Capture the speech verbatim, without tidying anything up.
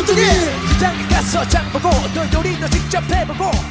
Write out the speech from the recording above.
시장에 가서 장 보고 또 요리도 직접 해보고